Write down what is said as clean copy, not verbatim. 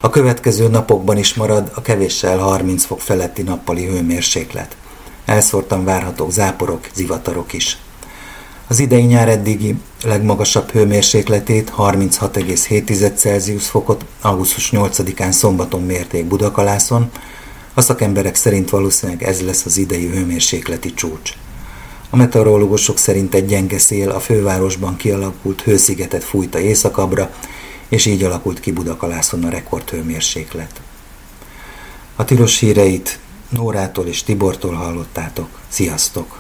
A következő napokban is marad a kevéssel 30 fok feletti nappali hőmérséklet. Elszórtan várhatók záporok, zivatarok is. Az idei nyár eddigi legmagasabb hőmérsékletét 36,7 Celsius fokot augusztus 8-án szombaton mérték Budakalászon, a szakemberek szerint valószínűleg ez lesz az idei hőmérsékleti csúcs. A meteorológusok szerint egy gyenge szél a fővárosban kialakult hőszigetet fújta északabbra, és így alakult ki Budakalászon a rekordhőmérséklet. A Tilos híreit Nórától és Tibortól hallottátok. Sziasztok!